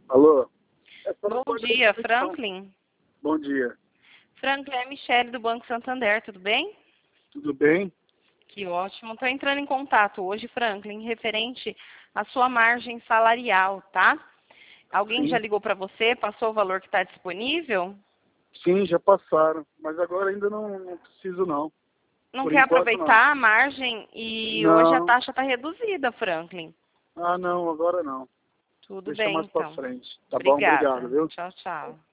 Alô? Bom dia, Franklin. Bom dia. Franklin, é a Michele do Banco Santander, tudo bem? Tudo bem? Que ótimo. Estou entrando em contato hoje, Franklin, referente à sua margem salarial, tá? Alguém Sim. já ligou para você, passou o valor que está disponível? Sim, já passaram. Mas agora ainda não preciso, não. Não Por quer enquanto, aproveitar a margem e hoje a não. taxa está reduzida, Franklin. Ah, não, agora não. Tudo Deixa bem, mais pra então. frente. Tá bom? Obrigado, Obrigada. viu? Tchau, tchau.